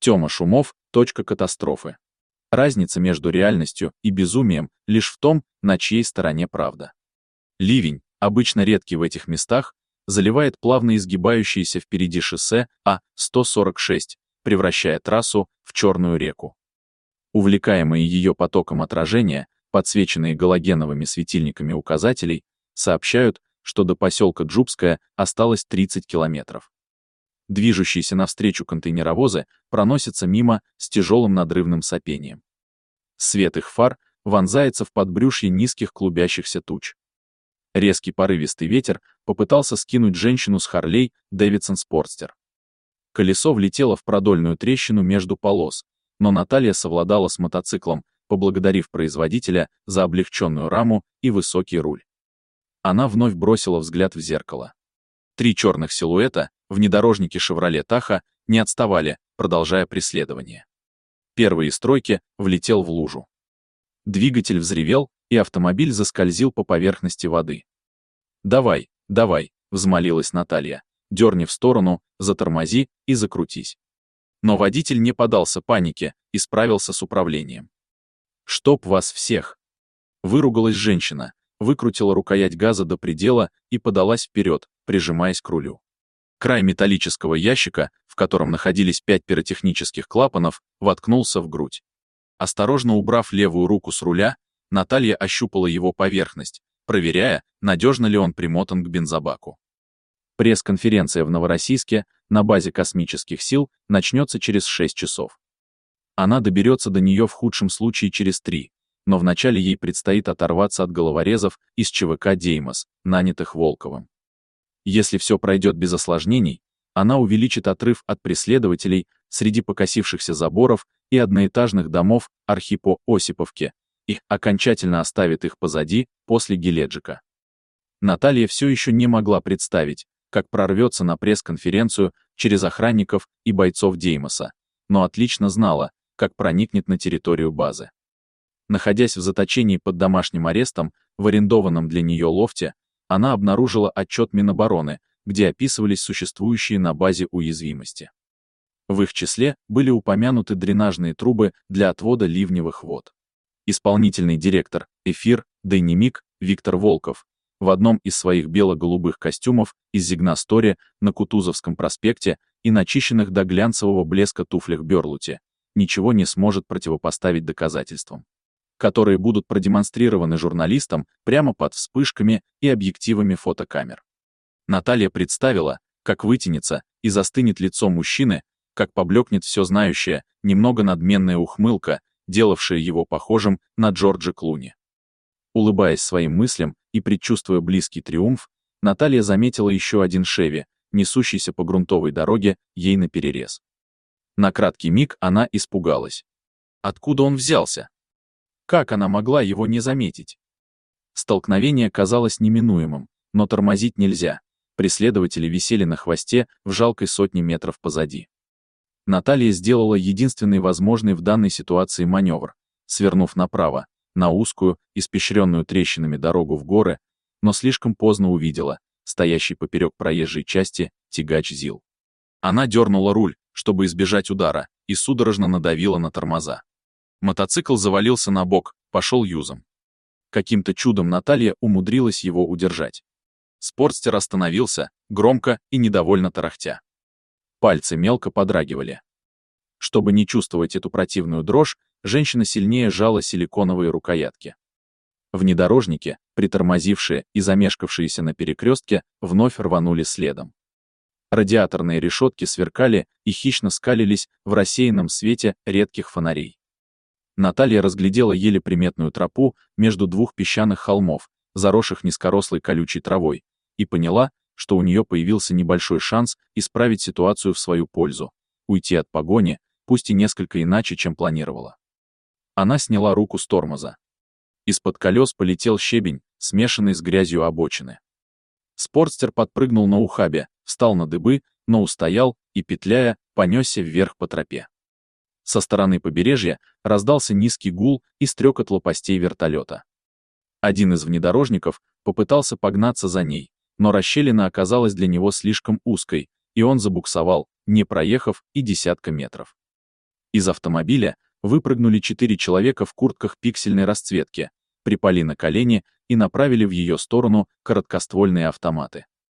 Тёма Шумов, точка катастрофы. Разница между реальностью и безумием лишь в том, на чьей стороне правда. Ливень, обычно редкий в этих местах, заливает плавно изгибающееся впереди шоссе А-146, превращая трассу в черную реку. Увлекаемые ее потоком отражения, подсвеченные галогеновыми светильниками указателей, сообщают, что до поселка Джубское осталось 30 километров. Движущиеся навстречу контейнеровозы проносятся мимо с тяжелым надрывным сопением. Свет их фар вонзается в подбрюшье низких клубящихся туч. Резкий порывистый ветер попытался скинуть женщину с Харлей Дэвидсон Спортстер. Колесо влетело в продольную трещину между полос, но Наталья совладала с мотоциклом, поблагодарив производителя за облегченную раму и высокий руль. Она вновь бросила взгляд в зеркало. 3 черных силуэта, внедорожники «Шевроле Таха», не отставали, продолжая преследование. Первый из тройки влетел в лужу. Двигатель взревел, и автомобиль заскользил по поверхности воды. «Давай, давай», — взмолилась Наталья, «дерни в сторону, затормози и закрутись». Но водитель не поддался панике и справился с управлением. «Чтоб вас всех!» — выругалась женщина, выкрутила рукоять газа до предела и подалась вперед, прижимаясь к рулю. Край металлического ящика, в котором находились 5 пиротехнических клапанов, воткнулся в грудь. Осторожно убрав левую руку с руля, Наталья ощупала его поверхность, проверяя, надежно ли он примотан к бензобаку. Пресс-конференция в Новороссийске на базе космических сил начнется через 6 часов. Она доберется до нее в худшем случае через 3, но вначале ей предстоит оторваться от головорезов из ЧВК «Деймос», нанятых Волковым. Если все пройдет без осложнений, она увеличит отрыв от преследователей среди покосившихся заборов и одноэтажных домов Архипо-Осиповки и окончательно оставит их позади после Геледжика. Наталья все еще не могла представить, как прорвется на пресс-конференцию через охранников и бойцов Деймоса, но отлично знала, как проникнет на территорию базы. Находясь в заточении под домашним арестом в арендованном для нее лофте, она обнаружила отчет Минобороны, где описывались существующие на базе уязвимости. В их числе были упомянуты дренажные трубы для отвода ливневых вод. Исполнительный директор «Эфир» Дайнемик Виктор Волков в одном из своих бело-голубых костюмов из Зигна-Стори на Кутузовском проспекте и начищенных до глянцевого блеска туфлях Бёрлути ничего не сможет противопоставить доказательствам, которые будут продемонстрированы журналистам прямо под вспышками и объективами фотокамер. Наталья представила, как вытянется и застынет лицо мужчины, как поблекнет все знающая, немного надменная ухмылка, делавшая его похожим на Джорджа Клуни. Улыбаясь своим мыслям и предчувствуя близкий триумф, Наталья заметила еще один Шеви, несущийся по грунтовой дороге ей наперерез. На краткий миг она испугалась. Откуда он взялся? Как она могла его не заметить? Столкновение казалось неминуемым, но тормозить нельзя. Преследователи висели на хвосте в жалкой сотне метров позади. Наталья сделала единственный возможный в данной ситуации маневр, свернув направо, на узкую, испещренную трещинами дорогу в горы, но слишком поздно увидела стоящий поперек проезжей части тягач ЗИЛ. Она дернула руль, чтобы избежать удара, и судорожно надавила на тормоза. Мотоцикл завалился на бок, пошел юзом. Каким-то чудом Наталья умудрилась его удержать. Спортстер остановился, громко и недовольно тарахтя. Пальцы мелко подрагивали. Чтобы не чувствовать эту противную дрожь, женщина сильнее сжала силиконовые рукоятки. Внедорожники, притормозившие и замешкавшиеся на перекрестке, вновь рванули следом. Радиаторные решетки сверкали и хищно скалились в рассеянном свете редких фонарей. Наталья разглядела еле приметную тропу между 2 песчаных холмов, заросших низкорослой колючей травой, и поняла, что у нее появился небольшой шанс исправить ситуацию в свою пользу, уйти от погони, пусть и несколько иначе, чем планировала. Она сняла руку с тормоза. Из-под колес полетел щебень, смешанный с грязью обочины. Спортстер подпрыгнул на ухабе, встал на дыбы, но устоял и, петляя, понесся вверх по тропе. Со стороны побережья раздался низкий гул и стрекот лопастей вертолета. Один из внедорожников попытался погнаться за ней, но расщелина оказалась для него слишком узкой, и он забуксовал, не проехав и десятка метров. Из автомобиля выпрыгнули 4 человека в куртках пиксельной расцветки, припали на колени и направили в ее сторону короткоствольные автоматы.